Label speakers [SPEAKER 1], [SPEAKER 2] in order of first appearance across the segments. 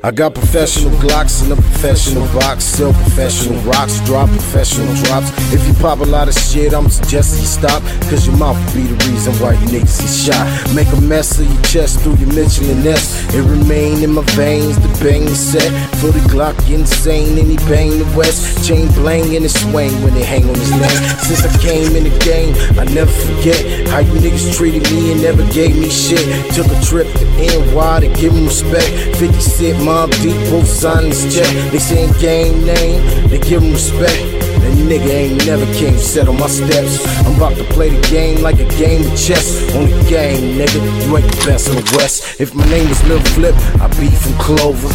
[SPEAKER 1] I got professional Glocks in a professional box, sell professional rocks, drop professional drops. If you pop a lot of shit, I'm suggesting you stop, cause your mouth will be the reason why you niggas get shot. Make a mess of your chest through your Michelin S. It remain in my veins, the bang is set. For the Glock insane and he bang the West. Chain blang and it swing when they hang on his neck. Since I came in the game, I never forget how you niggas treated me and never gave me shit. Took a trip to NY to give them respect. 50 Cent, Mob Deep, both signed this check. They saying gang name, they give them respect. That nigga ain't never came set on my steps. I'm about to play the game like a game of chess. On the game, nigga, you ain't the best in the West. If my name was Lil Flip, I'd be from Clover.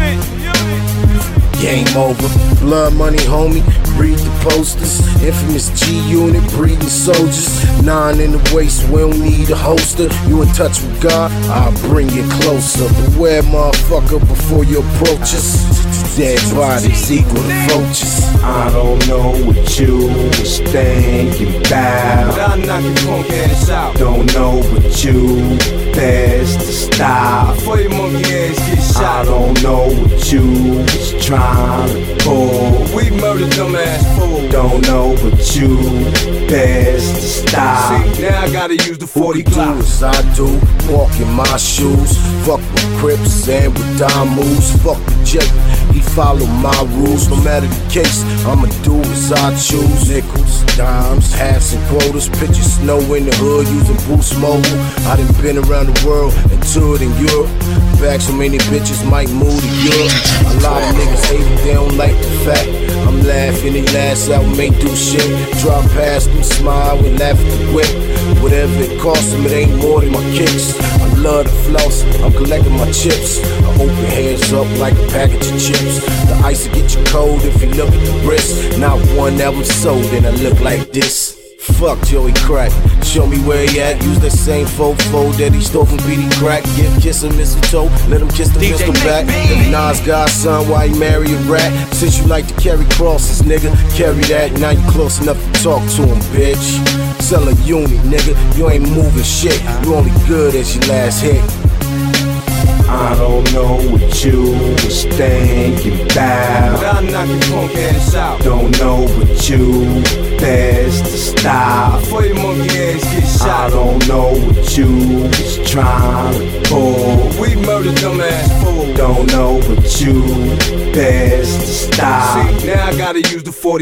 [SPEAKER 1] Game over. Blood money, homie, read the posters. Infamous G-Unit, breeding soldiers. 9 in the waist, we don't need a holster. You in touch with God, I'll bring you closer. Beware, motherfucker, before you approach us. Dead bodies equal to vultures.
[SPEAKER 2] I don't know what you was thinking about,
[SPEAKER 3] but I'll knock your punk ass out.
[SPEAKER 2] Don't know what you best to stop
[SPEAKER 3] before your monkey ass get shot.
[SPEAKER 2] I don't know what you was trying to pull.
[SPEAKER 3] We murdered them ass fools.
[SPEAKER 2] Don't know what you best to stop.
[SPEAKER 3] See, now I gotta use the 40
[SPEAKER 1] Glock. What we do as I do, walk in my shoes. Fuck with Crips and with dime moves. Fuck with Jake, he follow my rules. No matter the case, I'ma do as I choose. Nickels, dimes, halves and quotas. Picture snow in the hood using Boost Mobile. I done been around the world and toured in Europe. Back so many bitches might move to Europe. A lot of niggas hate it, they don't like the fact I'm laughing, they last album ain't do shit. Drop past them, smile and laugh at the whip. Whatever it costs them, it ain't more than my kicks. I love the floss, I'm collecting my chips. I open hands up like a package of chips. The ice will get you cold if you look at the wrist. Not one album sold and I look like this. Fuck Joey Crack, show me where he at. Use that same fofo that he stole from BD Crack. Give kiss a mistletoe, let him kiss the pistol back. If Nas godson, why he marry a rat? Since you like to carry crosses, nigga, carry that. Now you close enough to talk to him, bitch. Sell a unit, nigga, you ain't moving shit. You only good as your last hit.
[SPEAKER 2] I don't know what you was thinking about,
[SPEAKER 3] but I'll knock your punk ass out.
[SPEAKER 2] Don't know what you best to stop
[SPEAKER 3] before your monkey ass get shot.
[SPEAKER 2] I don't know what you was trying to pull.
[SPEAKER 3] We murdered them ass fools.
[SPEAKER 2] Don't know what you best to stop.
[SPEAKER 3] See, now I gotta use the 40